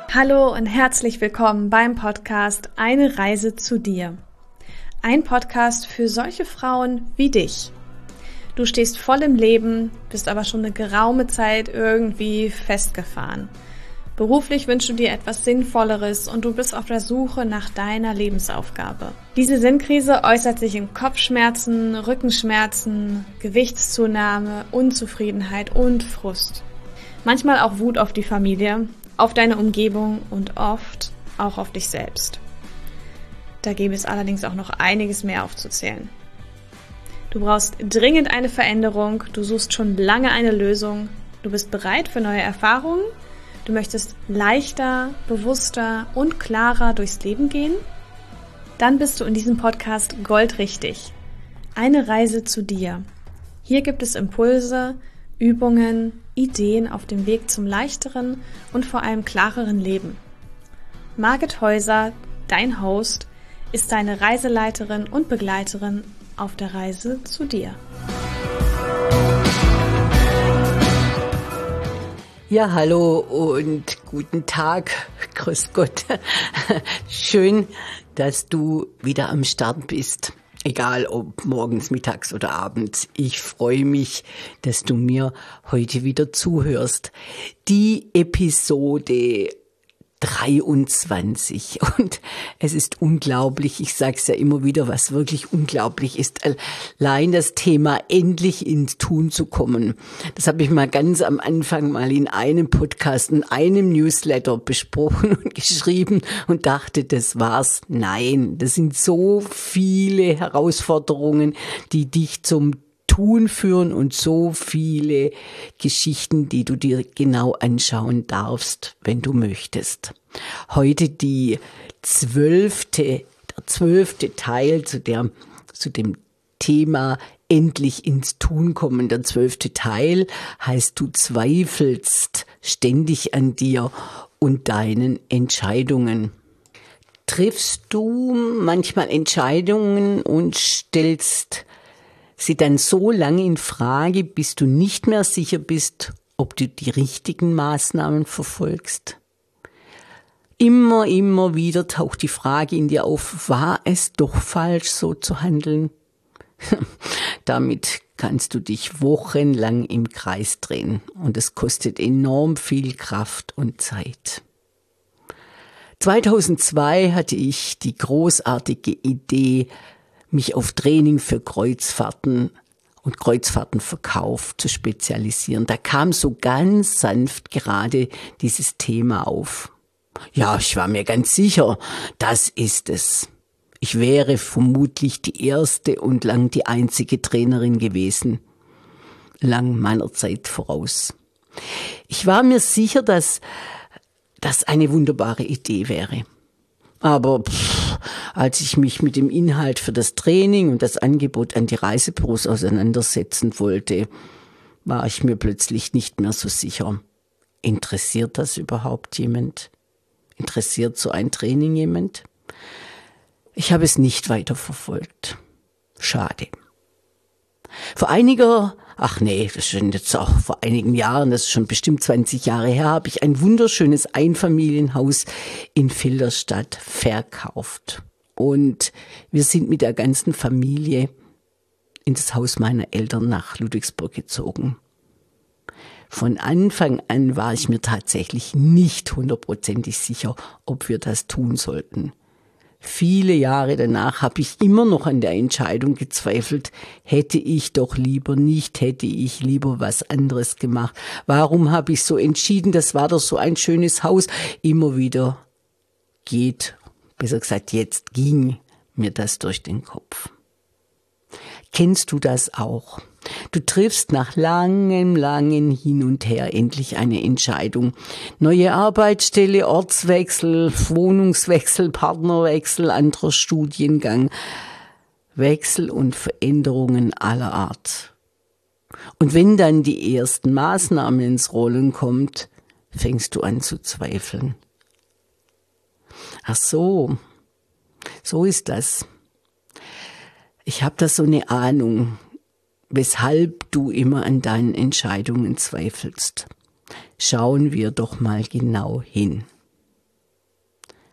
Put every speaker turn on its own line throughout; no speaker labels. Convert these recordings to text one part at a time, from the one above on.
Hallo und herzlich willkommen beim Podcast Eine Reise zu dir. Ein Podcast für solche Frauen wie dich. Du stehst voll im Leben, bist aber schon eine geraume Zeit irgendwie festgefahren. Beruflich wünschst du dir etwas Sinnvolleres und du bist auf der Suche nach deiner Lebensaufgabe. Diese Sinnkrise äußert sich in Kopfschmerzen, Rückenschmerzen, Gewichtszunahme, Unzufriedenheit und Frust. Manchmal auch Wut auf die Familie, auf deine Umgebung und oft auch auf dich selbst. Da gäbe es allerdings auch noch einiges mehr aufzuzählen. Du brauchst dringend eine Veränderung, du suchst schon lange eine Lösung, du bist bereit für neue Erfahrungen, du möchtest leichter, bewusster und klarer durchs Leben gehen? Dann bist du in diesem Podcast goldrichtig. Eine Reise zu dir. Hier gibt es Impulse, Übungen, Ideen auf dem Weg zum leichteren und vor allem klareren Leben. Margit Häuser, dein Host, ist deine Reiseleiterin und Begleiterin auf der Reise zu dir.
Ja, hallo und guten Tag, grüß Gott. Schön, dass du wieder am Start bist. Egal ob morgens, mittags oder abends. Ich freue mich, dass du mir heute wieder zuhörst. Die Episode 23. Und es ist unglaublich, ich sage es ja immer wieder, was wirklich unglaublich ist, allein das Thema endlich ins Tun zu kommen. Das habe ich mal ganz am Anfang mal in einem Podcast, in einem Newsletter besprochen und geschrieben und dachte, das war's. Nein, das sind so viele Herausforderungen, die dich zum Tun führen und so viele Geschichten, die du dir genau anschauen darfst, wenn du möchtest. Heute der zwölfte Teil zu dem Thema endlich ins Tun kommen. Der 12. Teil heißt, du zweifelst ständig an dir und deinen Entscheidungen. Triffst du manchmal Entscheidungen und stellst sie dann so lange in Frage, bis du nicht mehr sicher bist, ob du die richtigen Maßnahmen verfolgst? Immer wieder taucht die Frage in dir auf, war es doch falsch, so zu handeln? Damit kannst du dich wochenlang im Kreis drehen und es kostet enorm viel Kraft und Zeit. 2002 hatte ich die großartige Idee, mich auf Training für Kreuzfahrten und Kreuzfahrtenverkauf zu spezialisieren. Da kam so ganz sanft gerade dieses Thema auf. Ja, ich war mir ganz sicher, das ist es. Ich wäre vermutlich die erste und lang die einzige Trainerin gewesen. Lang meiner Zeit voraus. Ich war mir sicher, dass das eine wunderbare Idee wäre. Aber als ich mich mit dem Inhalt für das Training und das Angebot an die Reisebüros auseinandersetzen wollte, war ich mir plötzlich nicht mehr so sicher. Interessiert das überhaupt jemand? Interessiert so ein Training jemand? Ich habe es nicht weiterverfolgt. Schade. Vor einigen Jahren, das ist schon bestimmt 20 Jahre her, habe ich ein wunderschönes Einfamilienhaus in Filderstadt verkauft. Und wir sind mit der ganzen Familie in das Haus meiner Eltern nach Ludwigsburg gezogen. Von Anfang an war ich mir tatsächlich nicht 100% sicher, ob wir das tun sollten. Viele Jahre danach habe ich immer noch an der Entscheidung gezweifelt, hätte ich doch lieber nicht, hätte ich lieber was anderes gemacht. Warum habe ich so entschieden, das war doch so ein schönes Haus. Immer wieder jetzt ging mir das durch den Kopf. Kennst du das auch? Du triffst nach langem Hin und Her endlich eine Entscheidung. Neue Arbeitsstelle, Ortswechsel, Wohnungswechsel, Partnerwechsel, anderer Studiengang, Wechsel und Veränderungen aller Art. Und wenn dann die ersten Maßnahmen ins Rollen kommt, fängst du an zu zweifeln. Ach so ist das. Ich habe da so eine Ahnung, weshalb du immer an deinen Entscheidungen zweifelst. Schauen wir doch mal genau hin.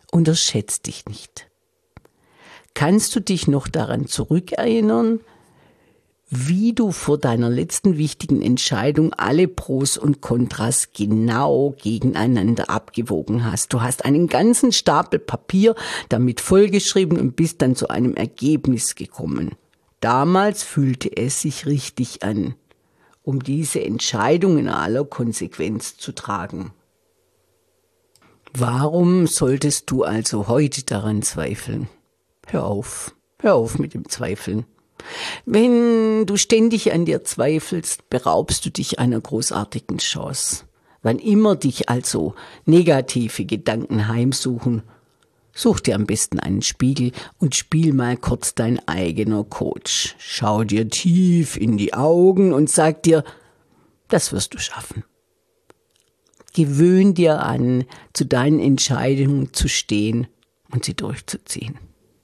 Unterschätz dich nicht. Kannst du dich noch daran zurückerinnern, wie du vor deiner letzten wichtigen Entscheidung alle Pros und Kontras genau gegeneinander abgewogen hast? Du hast einen ganzen Stapel Papier damit vollgeschrieben und bist dann zu einem Ergebnis gekommen. Damals fühlte es sich richtig an, um diese Entscheidung in aller Konsequenz zu tragen. Warum solltest du also heute daran zweifeln? Hör auf mit dem Zweifeln. Wenn du ständig an dir zweifelst, beraubst du dich einer großartigen Chance. Wann immer dich also negative Gedanken heimsuchen, such dir am besten einen Spiegel und spiel mal kurz dein eigener Coach. Schau dir tief in die Augen und sag dir, das wirst du schaffen. Gewöhn dir an, zu deinen Entscheidungen zu stehen und sie durchzuziehen.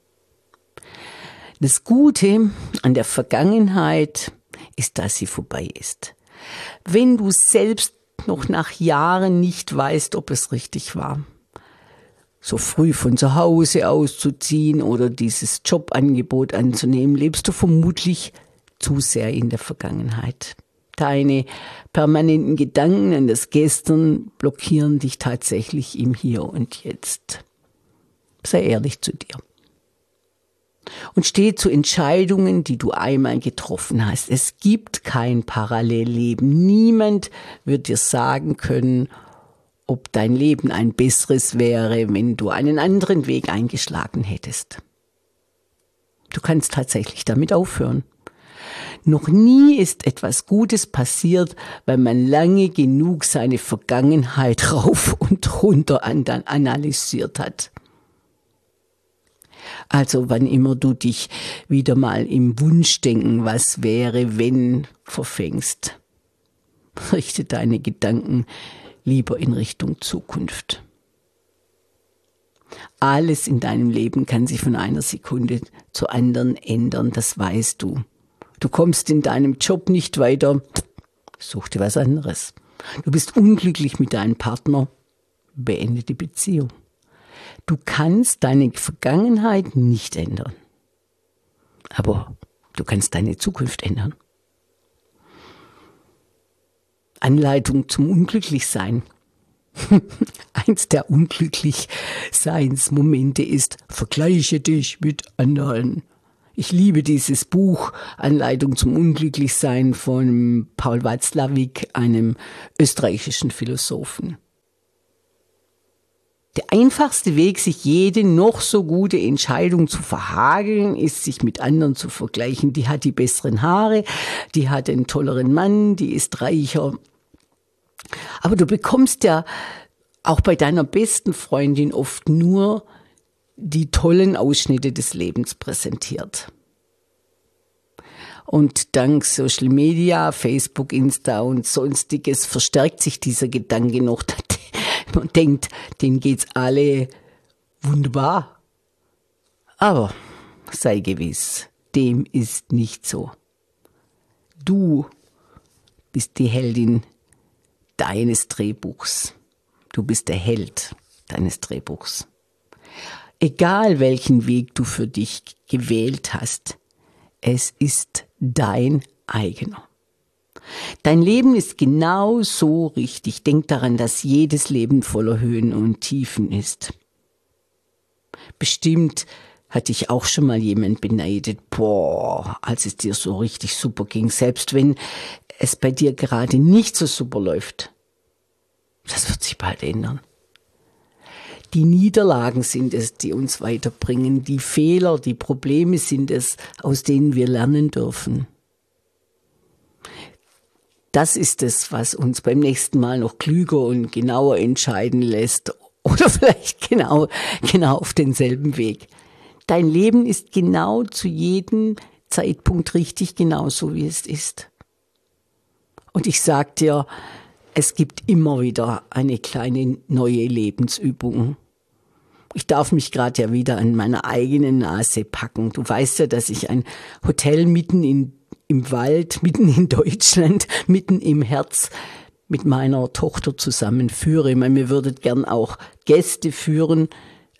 Das Gute an der Vergangenheit ist, dass sie vorbei ist. Wenn du selbst noch nach Jahren nicht weißt, ob es richtig war, so früh von zu Hause auszuziehen oder dieses Jobangebot anzunehmen, lebst du vermutlich zu sehr in der Vergangenheit. Deine permanenten Gedanken an das Gestern blockieren dich tatsächlich im Hier und Jetzt. Sei ehrlich zu dir. Und steh zu Entscheidungen, die du einmal getroffen hast. Es gibt kein Parallelleben. Niemand wird dir sagen können, ob dein Leben ein besseres wäre, wenn du einen anderen Weg eingeschlagen hättest. Du kannst tatsächlich damit aufhören. Noch nie ist etwas Gutes passiert, weil man lange genug seine Vergangenheit rauf und runter analysiert hat. Also wann immer du dich wieder mal im Wunschdenken, was wäre, wenn, verfängst, richte deine Gedanken lieber in Richtung Zukunft. Alles in deinem Leben kann sich von einer Sekunde zur anderen ändern, das weißt du. Du kommst in deinem Job nicht weiter, such dir was anderes. Du bist unglücklich mit deinem Partner, beende die Beziehung. Du kannst deine Vergangenheit nicht ändern, aber du kannst deine Zukunft ändern. Anleitung zum Unglücklichsein. Eins der Unglücklichseinsmomente ist, vergleiche dich mit anderen. Ich liebe dieses Buch, Anleitung zum Unglücklichsein von Paul Watzlawick, einem österreichischen Philosophen. Der einfachste Weg, sich jede noch so gute Entscheidung zu verhageln, ist, sich mit anderen zu vergleichen. Die hat die besseren Haare, die hat einen tolleren Mann, die ist reicher. Aber du bekommst ja auch bei deiner besten Freundin oft nur die tollen Ausschnitte des Lebens präsentiert. Und dank Social Media, Facebook, Insta und sonstiges verstärkt sich dieser Gedanke noch. Man denkt, denen geht's alle wunderbar. Aber sei gewiss, dem ist nicht so. Du bist die Heldin deines Drehbuchs. Du bist der Held deines Drehbuchs. Egal welchen Weg du für dich gewählt hast, es ist dein eigener. Dein Leben ist genau so richtig. Denk daran, dass jedes Leben voller Höhen und Tiefen ist. Bestimmt hat dich auch schon mal jemand beneidet, als es dir so richtig super ging, selbst wenn es bei dir gerade nicht so super läuft. Das wird sich bald ändern. Die Niederlagen sind es, die uns weiterbringen. Die Fehler, die Probleme sind es, aus denen wir lernen dürfen. Das ist es, was uns beim nächsten Mal noch klüger und genauer entscheiden lässt. Oder vielleicht genau auf denselben Weg. Dein Leben ist genau zu jedem Zeitpunkt richtig, genauso wie es ist. Und ich sag dir, es gibt immer wieder eine kleine neue Lebensübung. Ich darf mich gerade ja wieder an meiner eigenen Nase packen. Du weißt ja, dass ich ein Hotel mitten im Wald, mitten in Deutschland, mitten im Herz mit meiner Tochter zusammen führe. Ich meine, wir würden gern auch Gäste führen,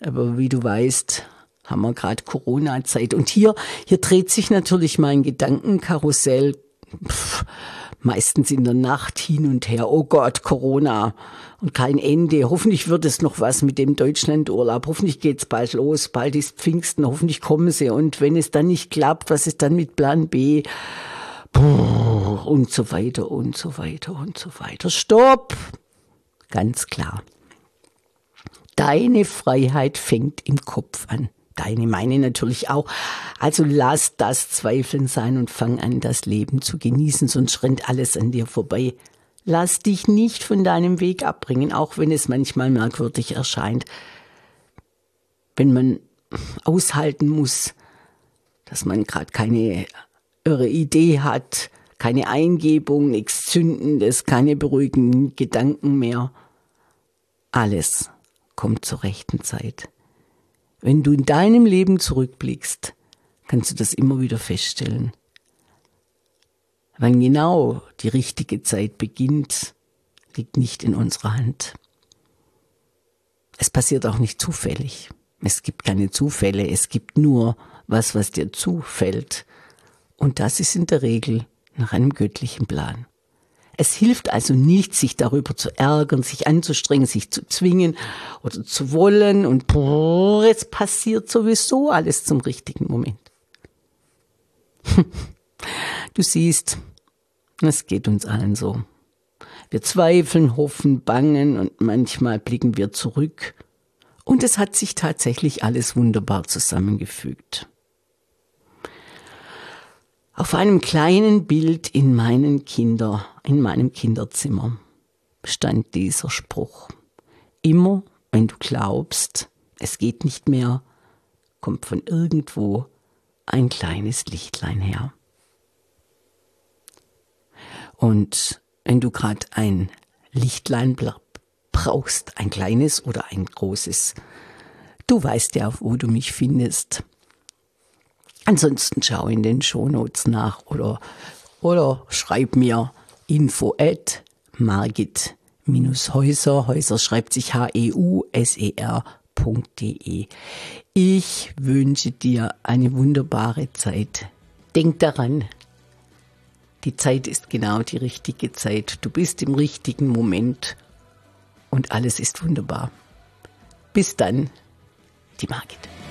Aber wie du weißt, haben wir gerade Corona-Zeit. Und hier dreht sich natürlich mein Gedankenkarussell meistens in der Nacht hin und her. Oh Gott, Corona und kein Ende. Hoffentlich wird es noch was mit dem Deutschlandurlaub. Hoffentlich geht's bald los. Bald ist Pfingsten. Hoffentlich kommen sie. Und wenn es dann nicht klappt, was ist dann mit Plan B? Und so weiter und so weiter und so weiter. Stopp! Ganz klar. Deine Freiheit fängt im Kopf an. Deine, meine natürlich auch. Also lass das Zweifeln sein und fang an, das Leben zu genießen, sonst rennt alles an dir vorbei. Lass dich nicht von deinem Weg abbringen, auch wenn es manchmal merkwürdig erscheint. Wenn man aushalten muss, dass man gerade keine irre Idee hat, keine Eingebung, nichts Zündendes, keine beruhigenden Gedanken mehr. Alles kommt zur rechten Zeit. Wenn du in deinem Leben zurückblickst, kannst du das immer wieder feststellen. Wann genau die richtige Zeit beginnt, liegt nicht in unserer Hand. Es passiert auch nicht zufällig. Es gibt keine Zufälle, es gibt nur was dir zufällt. Und das ist in der Regel nach einem göttlichen Plan. Es hilft also nicht, sich darüber zu ärgern, sich anzustrengen, sich zu zwingen oder zu wollen und es passiert sowieso alles zum richtigen Moment. Du siehst, es geht uns allen so. Wir zweifeln, hoffen, bangen und manchmal blicken wir zurück und es hat sich tatsächlich alles wunderbar zusammengefügt. Auf einem kleinen Bild in meinem Kinderzimmer stand dieser Spruch. Immer, wenn du glaubst, es geht nicht mehr, kommt von irgendwo ein kleines Lichtlein her. Und wenn du gerade ein Lichtlein brauchst, ein kleines oder ein großes, du weißt ja, wo du mich findest. Ansonsten schau in den Shownotes nach oder schreib mir info@margit-häuser. Häuser schreibt sich HEUSER.de. Ich wünsche dir eine wunderbare Zeit. Denk daran, die Zeit ist genau die richtige Zeit. Du bist im richtigen Moment und alles ist wunderbar. Bis dann, die Margit.